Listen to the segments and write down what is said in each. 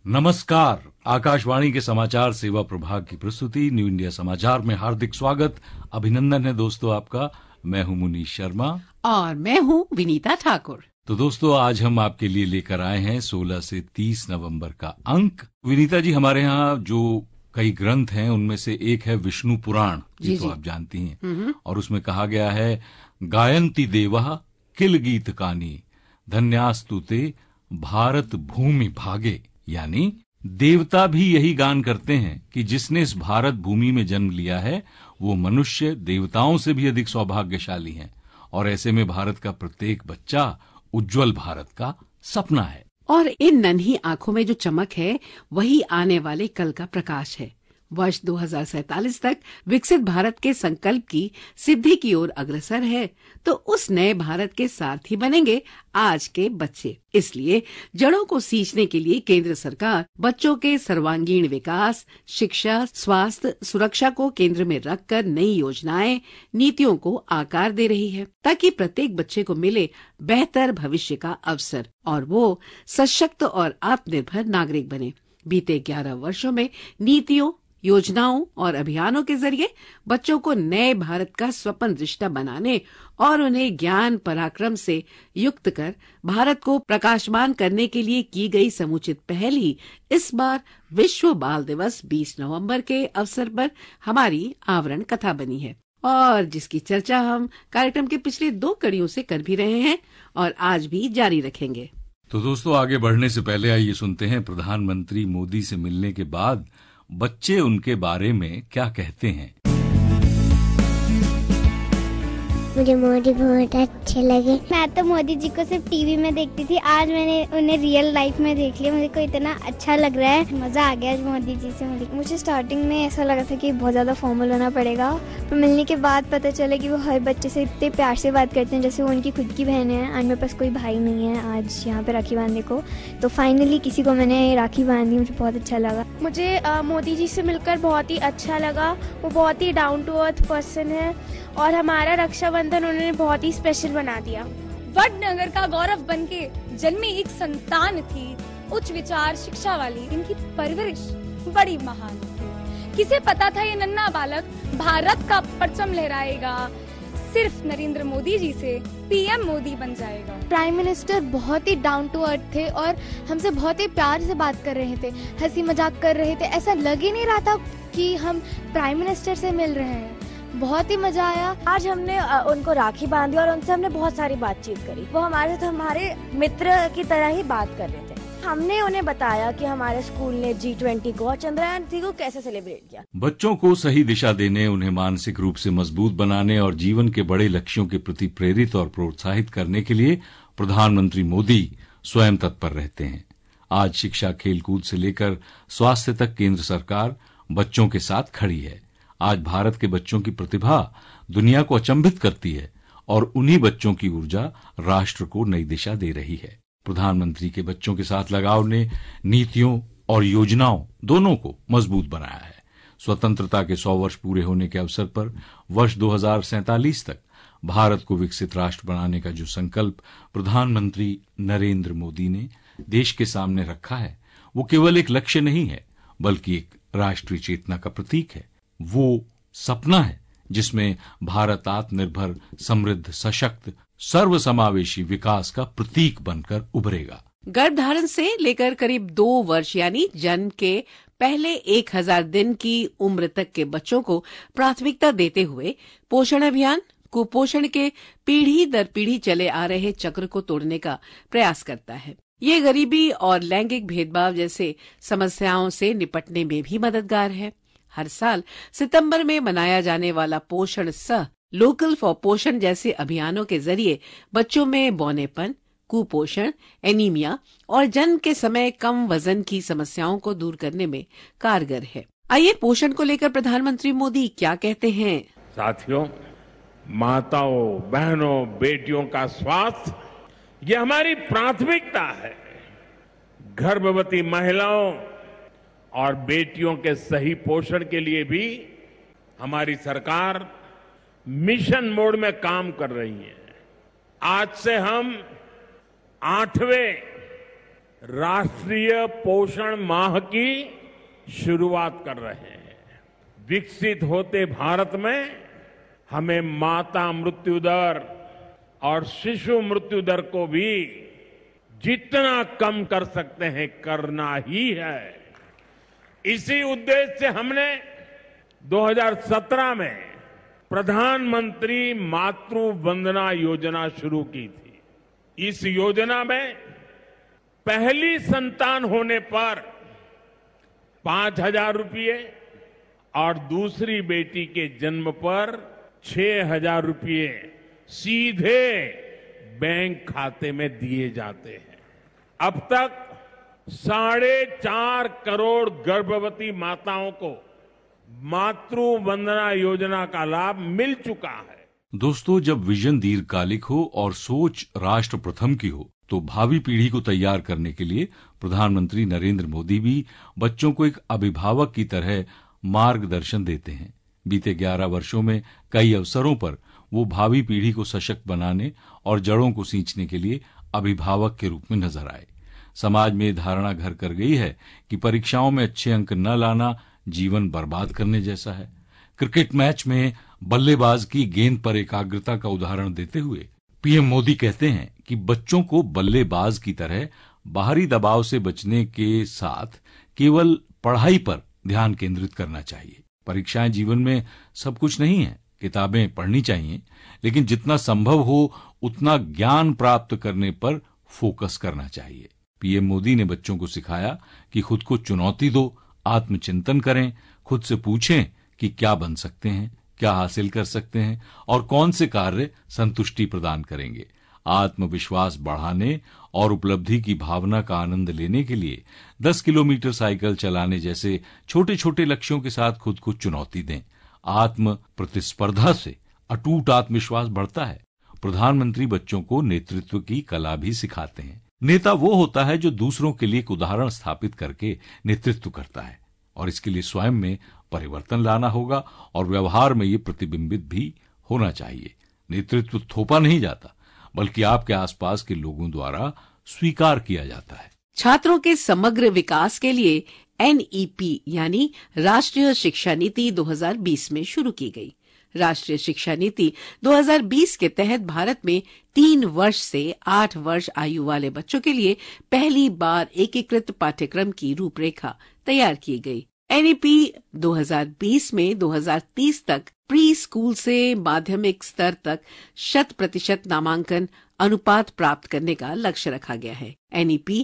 नमस्कार। आकाशवाणी के समाचार सेवा प्रभाग की प्रस्तुति न्यू इंडिया समाचार में हार्दिक स्वागत, अभिनंदन है दोस्तों आपका। मैं हूं मुनीश शर्मा और मैं हूं विनीता ठाकुर। तो दोस्तों आज हम आपके लिए लेकर आए हैं 16 से 30 नवंबर का अंक। विनीता जी, हमारे यहाँ जो कई ग्रंथ हैं उनमें से एक है विष्णु पुराण, ये तो आप जानती हैं, और उसमें कहा गया है गायन्ति देवा किल गीत कानी धन्यास्तुते भारत भूमि भागे, यानी देवता भी यही गान करते हैं कि जिसने इस भारत भूमि में जन्म लिया है वो मनुष्य देवताओं से भी अधिक सौभाग्यशाली है, और ऐसे में भारत का प्रत्येक बच्चा उज्जवल भारत का सपना है। और इन नन्ही आंखों में जो चमक है वही आने वाले कल का प्रकाश है। वर्ष 2047 तक विकसित भारत के संकल्प की सिद्धि की ओर अग्रसर है, तो उस नए भारत के सारथी बनेंगे आज के बच्चे। इसलिए जड़ों को सींचने के लिए केंद्र सरकार बच्चों के सर्वांगीण विकास, शिक्षा, स्वास्थ्य, सुरक्षा को केंद्र में रखकर नई योजनाएं, नीतियों को आकार दे रही है, ताकि प्रत्येक बच्चे को मिले बेहतर भविष्य का अवसर और वो सशक्त और आत्मनिर्भर नागरिक बने। बीते 11 वर्षों में नीतियों, योजनाओं और अभियानों के जरिए बच्चों को नए भारत का स्वप्न दृष्टा बनाने और उन्हें ज्ञान पराक्रम से युक्त कर भारत को प्रकाशमान करने के लिए की गई समुचित पहल ही इस बार विश्व बाल दिवस 20 नवंबर के अवसर पर हमारी आवरण कथा बनी है, और जिसकी चर्चा हम कार्यक्रम के पिछले 2 कड़ियों से कर भी रहे हैं और आज भी जारी रखेंगे। तो दोस्तों आगे बढ़ने से पहले आइए सुनते हैं प्रधानमंत्री मोदी से मिलने के बाद बच्चे उनके बारे में क्या कहते हैं। मुझे मोदी बहुत अच्छे लगे। मैं तो मोदी जी को सिर्फ टीवी में देखती थी, आज मैंने उन्हें रियल लाइफ में देख लिया। मुझे को इतना अच्छा लग रहा है, मजा आ गया आज मोदी जी से मिलकर। मुझे स्टार्टिंग में ऐसा लगा था कि बहुत ज्यादा फॉर्मल होना पड़ेगा, पर मिलने के बाद पता चला कि वो हर बच्चे से इतने प्यार से बात करते हैं जैसे वो उनकी खुद की बहन है। आज मेरे पास कोई भाई नहीं है आज यहाँ पे राखी बांधने को, तो फाइनली किसी को मैंने राखी बांधी, मुझे बहुत अच्छा लगा। मुझे मोदी जी से मिलकर बहुत ही अच्छा लगा। वो बहुत ही डाउन टू अर्थ पर्सन है और हमारा रक्षाबंधन उन्होंने बहुत ही स्पेशल बना दिया। वडनगर का गौरव बनके जन्मी एक संतान थी, उच्च विचार शिक्षा वाली। इनकी परवरिश बड़ी महान थी। किसे पता था ये नन्हा बालक भारत का परचम लहराएगा, सिर्फ नरेंद्र मोदी जी से पीएम मोदी बन जाएगा। प्राइम मिनिस्टर बहुत ही डाउन टू अर्थ थे और हमसे बहुत ही प्यार से बात कर रहे थे, हंसी मजाक कर रहे थे। ऐसा लग ही नहीं रहा था कि हम प्राइम मिनिस्टर से मिल रहे हैं। बहुत ही मजा आया। आज हमने उनको राखी बांधी और उनसे हमने बहुत सारी बातचीत करी। वो हमारे साथ हमारे मित्र की तरह ही बात कर रहे थे। हमने उन्हें बताया कि हमारे स्कूल ने G20 को और चंद्रयान-3 को कैसे सेलिब्रेट किया। बच्चों को सही दिशा देने, उन्हें मानसिक रूप से मजबूत बनाने और जीवन के बड़े लक्ष्यों के प्रति प्रेरित और प्रोत्साहित करने के लिए प्रधानमंत्री मोदी स्वयं तत्पर रहते हैं। आज शिक्षा, खेलकूद से लेकर स्वास्थ्य तक केंद्र सरकार बच्चों के साथ खड़ी है। आज भारत के बच्चों की प्रतिभा दुनिया को अचंभित करती है और उन्हीं बच्चों की ऊर्जा राष्ट्र को नई दिशा दे रही है। प्रधानमंत्री के बच्चों के साथ लगाव ने नीतियों और योजनाओं दोनों को मजबूत बनाया है। स्वतंत्रता के 100 वर्ष पूरे होने के अवसर पर वर्ष 2047 तक भारत को विकसित राष्ट्र बनाने का जो संकल्प प्रधानमंत्री नरेंद्र मोदी ने देश के सामने रखा है, वो केवल एक लक्ष्य नहीं है बल्कि एक राष्ट्रीय चेतना का प्रतीक है। वो सपना है जिसमें भारत आत्मनिर्भर, समृद्ध, सशक्त, सर्वसमावेशी विकास का प्रतीक बनकर उभरेगा। गर्भधारण से लेकर करीब 2 वर्ष यानी जन्म के पहले 1000 दिन की उम्र तक के बच्चों को प्राथमिकता देते हुए पोषण अभियान कुपोषण के पीढ़ी दर पीढ़ी चले आ रहे चक्र को तोड़ने का प्रयास करता है। ये गरीबी और लैंगिक भेदभाव जैसे समस्याओं से निपटने में भी मददगार है। हर साल सितंबर में मनाया जाने वाला पोषण सह, लोकल फॉर पोषण जैसे अभियानों के जरिए बच्चों में बौनेपन, कुपोषण, एनीमिया और जन्म के समय कम वजन की समस्याओं को दूर करने में कारगर है। आइए पोषण को लेकर प्रधानमंत्री मोदी क्या कहते हैं। साथियों, माताओं, बहनों, बेटियों का स्वास्थ्य ये हमारी प्राथमिकता है। गर्भवती महिलाओं और बेटियों के सही पोषण के लिए भी हमारी सरकार मिशन मोड में काम कर रही है। आज से हम 8वें राष्ट्रीय पोषण माह की शुरुआत कर रहे हैं। विकसित होते भारत में हमें माता मृत्यु दर और शिशु मृत्यु दर को भी जितना कम कर सकते हैं करना ही है। इसी उद्देश्य से हमने 2017 में प्रधानमंत्री मातृ वंदना योजना शुरू की थी। इस योजना में पहली संतान होने पर 5,000 रुपये और दूसरी बेटी के जन्म पर 6,000 रुपये सीधे बैंक खाते में दिए जाते हैं। अब तक 4.5 करोड़ गर्भवती माताओं को मातृ वंदना योजना का लाभ मिल चुका है। दोस्तों, जब विजन दीर्घकालिक हो और सोच राष्ट्र प्रथम की हो तो भावी पीढ़ी को तैयार करने के लिए प्रधानमंत्री नरेंद्र मोदी भी बच्चों को एक अभिभावक की तरह मार्गदर्शन देते हैं। बीते 11 वर्षों में कई अवसरों पर वो भावी पीढ़ी को सशक्त बनाने और जड़ों को सींचने के लिए अभिभावक के रूप में नजर आए। समाज में धारणा घर कर गई है कि परीक्षाओं में अच्छे अंक न लाना जीवन बर्बाद करने जैसा है। क्रिकेट मैच में बल्लेबाज की गेंद पर एकाग्रता का उदाहरण देते हुए पीएम मोदी कहते हैं कि बच्चों को बल्लेबाज की तरह बाहरी दबाव से बचने के साथ केवल पढ़ाई पर ध्यान केंद्रित करना चाहिए। परीक्षाएं जीवन में सब कुछ नहीं है। किताबें पढ़नी चाहिए, लेकिन जितना संभव हो उतना ज्ञान प्राप्त करने पर फोकस करना चाहिए। पीएम मोदी ने बच्चों को सिखाया कि खुद को चुनौती दो, आत्मचिंतन करें, खुद से पूछें कि क्या बन सकते हैं, क्या हासिल कर सकते हैं और कौन से कार्य संतुष्टि प्रदान करेंगे। आत्मविश्वास बढ़ाने और उपलब्धि की भावना का आनंद लेने के लिए 10 किलोमीटर साइकिल चलाने जैसे छोटे छोटे लक्ष्यों के साथ खुद को चुनौती दें। आत्म प्रतिस्पर्धा से अटूट आत्मविश्वास बढ़ता है। प्रधानमंत्री बच्चों को नेतृत्व की कला भी सिखाते हैं। नेता वो होता है जो दूसरों के लिए एक उदाहरण स्थापित करके नेतृत्व करता है, और इसके लिए स्वयं में परिवर्तन लाना होगा और व्यवहार में ये प्रतिबिंबित भी होना चाहिए। नेतृत्व थोपा नहीं जाता, बल्कि आपके आसपास के लोगों द्वारा स्वीकार किया जाता है। छात्रों के समग्र विकास के लिए NEP यानी राष्ट्रीय शिक्षा नीति 2020 में शुरू की गई। राष्ट्रीय शिक्षा नीति 2020 के तहत भारत में 3 वर्ष से 8 वर्ष आयु वाले बच्चों के लिए पहली बार एकीकृत पाठ्यक्रम की रूपरेखा तैयार की गई। NEP 2020 में 2030 तक प्री स्कूल से माध्यमिक स्तर तक 100% नामांकन अनुपात प्राप्त करने का लक्ष्य रखा गया है। NEP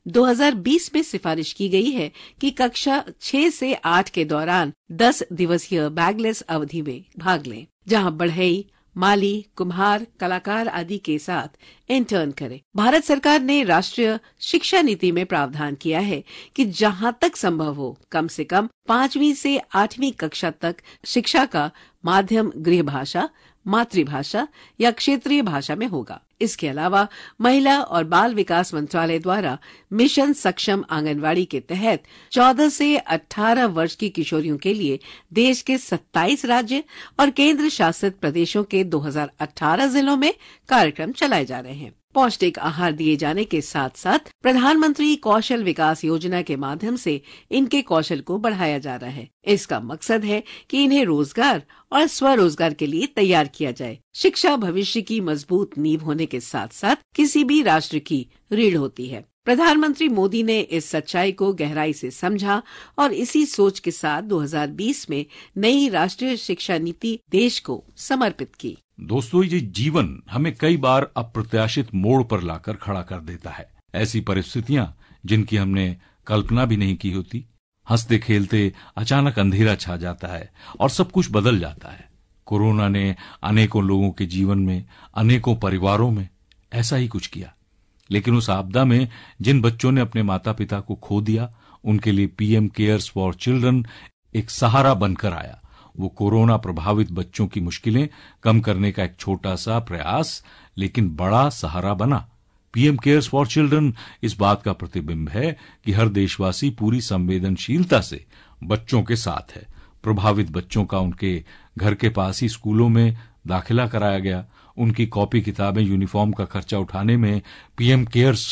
2020 में सिफारिश की गई है कि कक्षा 6 से 8 के दौरान 10 दिवसीय बैगलेस अवधि में भाग लें, जहां बढ़ई, माली, कुम्हार, कलाकार आदि के साथ इंटर्न करें। भारत सरकार ने राष्ट्रीय शिक्षा नीति में प्रावधान किया है कि जहां तक संभव हो कम से कम 5वीं से 8वीं कक्षा तक शिक्षा का माध्यम गृह भाषा, मातृभाषा या क्षेत्रीय भाषा में होगा। इसके अलावा महिला और बाल विकास मंत्रालय द्वारा मिशन सक्षम आंगनवाड़ी के तहत 14 से 18 वर्ष की किशोरियों के लिए देश के 27 राज्य और केंद्र शासित प्रदेशों के 2018 जिलों में कार्यक्रम चलाए जा रहे हैं। पौष्टिक आहार दिए जाने के साथ साथ प्रधानमंत्री कौशल विकास योजना के माध्यम से इनके कौशल को बढ़ाया जा रहा है। इसका मकसद है कि इन्हें रोजगार और स्वरोजगार के लिए तैयार किया जाए। शिक्षा भविष्य की मजबूत नींव होने के साथ साथ किसी भी राष्ट्र की रीढ़ होती है। प्रधानमंत्री मोदी ने इस सच्चाई को गहराई से समझा और इसी सोच के साथ 2020 में नई राष्ट्रीय शिक्षा नीति देश को समर्पित की। दोस्तों, ये जीवन हमें कई बार अप्रत्याशित मोड़ पर लाकर खड़ा कर देता है। ऐसी परिस्थितियां जिनकी हमने कल्पना भी नहीं की होती। हंसते खेलते अचानक अंधेरा छा जाता है और सब कुछ बदल जाता है। कोरोना ने अनेकों लोगों के जीवन में, अनेकों परिवारों में ऐसा ही कुछ किया। लेकिन उस आपदा में जिन बच्चों ने अपने माता पिता को खो दिया, उनके लिए पीएम केयर्स फॉर चिल्ड्रन एक सहारा बनकर आया। वो कोरोना प्रभावित बच्चों की मुश्किलें कम करने का एक छोटा सा प्रयास, लेकिन बड़ा सहारा बना। पीएम केयर्स फॉर चिल्ड्रन इस बात का प्रतिबिंब है कि हर देशवासी पूरी संवेदनशीलता से बच्चों के साथ है। प्रभावित बच्चों का उनके घर के पास ही स्कूलों में दाखिला कराया गया। उनकी कॉपी किताबें, यूनिफॉर्म का खर्चा उठाने में पीएम केयर्स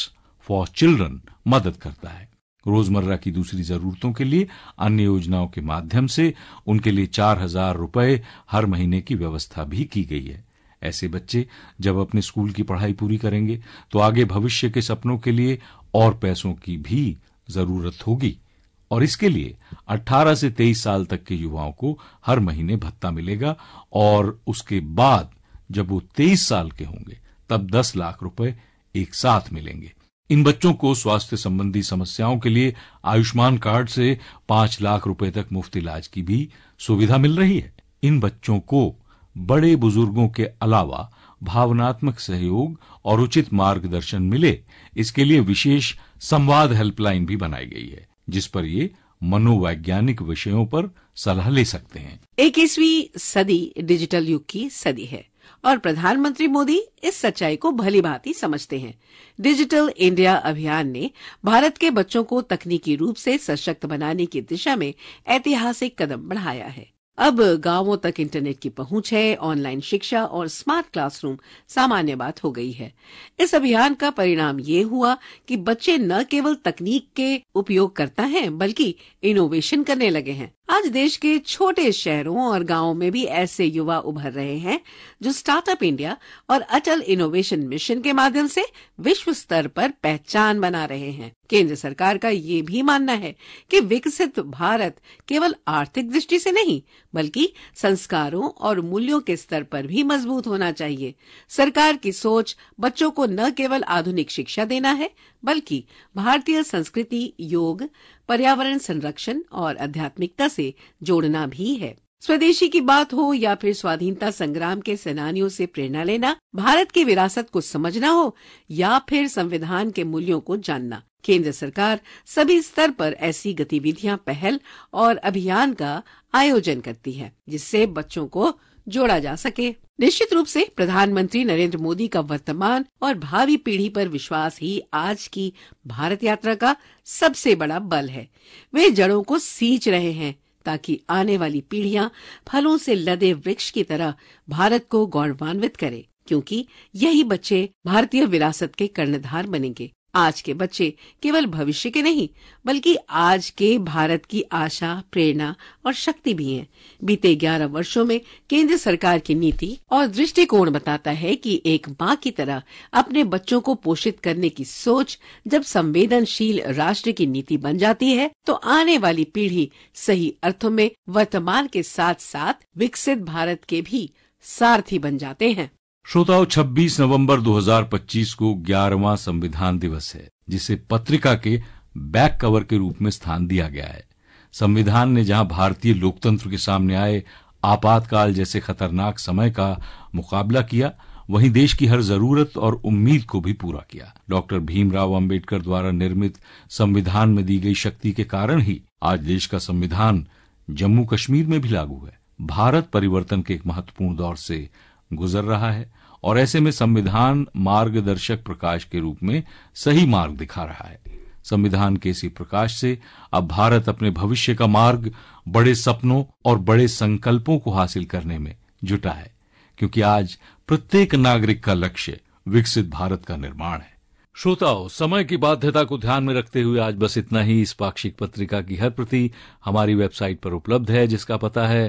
फॉर चिल्ड्रन मदद करता है। रोजमर्रा की दूसरी जरूरतों के लिए अन्य योजनाओं के माध्यम से उनके लिए 4,000 रुपए हर महीने की व्यवस्था भी की गई है। ऐसे बच्चे जब अपने स्कूल की पढ़ाई पूरी करेंगे तो आगे भविष्य के सपनों के लिए और पैसों की भी जरूरत होगी, और इसके लिए 18 से 23 साल तक के युवाओं को हर महीने भत्ता मिलेगा, और उसके बाद जब वो 23 साल के होंगे तब 10 लाख रुपए एक साथ मिलेंगे। इन बच्चों को स्वास्थ्य संबंधी समस्याओं के लिए आयुष्मान कार्ड से 5 लाख रुपए तक मुफ्त इलाज की भी सुविधा मिल रही है। इन बच्चों को बड़े बुजुर्गों के अलावा भावनात्मक सहयोग और उचित मार्गदर्शन मिले, इसके लिए विशेष संवाद हेल्पलाइन भी बनाई गई है, जिस पर ये मनोवैज्ञानिक विषयों पर सलाह ले सकते हैं। 21वीं सदी डिजिटल युग की सदी है और प्रधानमंत्री मोदी इस सच्चाई को भली भांति समझते हैं। डिजिटल इंडिया अभियान ने भारत के बच्चों को तकनीकी रूप से सशक्त बनाने की दिशा में ऐतिहासिक कदम बढ़ाया है। अब गांवों तक इंटरनेट की पहुंच है, ऑनलाइन शिक्षा और स्मार्ट क्लासरूम सामान्य बात हो गई है। इस अभियान का परिणाम ये हुआ कि बच्चे न केवल तकनीक के उपयोग करता हैं, बल्कि इनोवेशन करने लगे हैं। आज देश के छोटे शहरों और गांवों में भी ऐसे युवा उभर रहे हैं जो स्टार्टअप इंडिया और अटल इनोवेशन मिशन के माध्यम से विश्व स्तर पर पहचान बना रहे हैं। केंद्र सरकार का ये भी मानना है कि विकसित भारत केवल आर्थिक दृष्टि से नहीं, बल्कि संस्कारों और मूल्यों के स्तर पर भी मजबूत होना चाहिए। सरकार की सोच बच्चों को न केवल आधुनिक शिक्षा देना है, बल्कि भारतीय संस्कृति, योग, पर्यावरण संरक्षण और आध्यात्मिकता से जोड़ना भी है। स्वदेशी की बात हो या फिर स्वाधीनता संग्राम के सेनानियों से प्रेरणा लेना, भारत की विरासत को समझना हो या फिर संविधान के मूल्यों को जानना, केंद्र सरकार सभी स्तर पर ऐसी गतिविधियां, पहल और अभियान का आयोजन करती है, जिससे बच्चों को जोड़ा जा सके। निश्चित रूप से प्रधानमंत्री नरेंद्र मोदी का वर्तमान और भावी पीढ़ी पर विश्वास ही आज की भारत यात्रा का सबसे बड़ा बल है। वे जड़ों को सींच रहे हैं ताकि आने वाली पीढ़ियां फलों से लदे वृक्ष की तरह भारत को गौरवान्वित करें, क्योंकि यही बच्चे भारतीय विरासत के कर्णधार बनेंगे। आज के बच्चे केवल भविष्य के नहीं, बल्कि आज के भारत की आशा, प्रेरणा और शक्ति भी हैं। बीते 11 वर्षों में केंद्र सरकार की नीति और दृष्टिकोण बताता है कि एक माँ की तरह अपने बच्चों को पोषित करने की सोच जब संवेदनशील राष्ट्र की नीति बन जाती है, तो आने वाली पीढ़ी सही अर्थों में वर्तमान के साथ साथ विकसित भारत के भी सारथी बन जाते हैं। श्रोताओं, 26 नवंबर 2025 को 11वां संविधान दिवस है, जिसे पत्रिका के बैक कवर के रूप में स्थान दिया गया है। संविधान ने जहां भारतीय लोकतंत्र के सामने आए आपातकाल जैसे खतरनाक समय का मुकाबला किया, वहीं देश की हर जरूरत और उम्मीद को भी पूरा किया। डॉक्टर भीमराव अंबेडकर द्वारा निर्मित संविधान में दी गई शक्ति के कारण ही आज देश का संविधान जम्मू कश्मीर में भी लागू है। भारत परिवर्तन के एक महत्वपूर्ण दौर से गुजर रहा है और ऐसे में संविधान मार्गदर्शक प्रकाश के रूप में सही मार्ग दिखा रहा है। संविधान के इसी प्रकाश से अब भारत अपने भविष्य का मार्ग बड़े सपनों और बड़े संकल्पों को हासिल करने में जुटा है, क्योंकि आज प्रत्येक नागरिक का लक्ष्य विकसित भारत का निर्माण है। श्रोताओं, समय की बाध्यता को ध्यान में रखते हुए आज बस इतना ही। इस पाक्षिक पत्रिका की हर प्रति हमारी वेबसाइट पर उपलब्ध है, जिसका पता है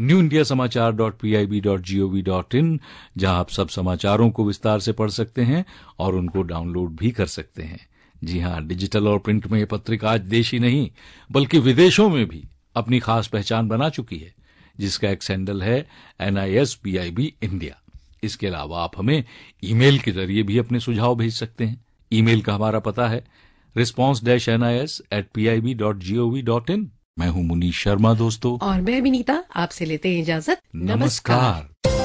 newindiasamaachar.pib.gov.in, जहां आप सब समाचारों को विस्तार से पढ़ सकते हैं और उनको डाउनलोड भी कर सकते हैं। जी हां, डिजिटल और प्रिंट में यह पत्रिका आज देश ही नहीं बल्कि विदेशों में भी अपनी खास पहचान बना चुकी है, जिसका एक हैंडल है NISPIB India। इसके अलावा आप हमें ईमेल के जरिए भी अपने सुझाव भेज सकते हैं। ईमेल का हमारा पता है response-nis@pib.gov.in। मैं हूं मुनीश शर्मा दोस्तों, और मैं विनीता। आपसे लेते हैं इजाजत। नमस्कार।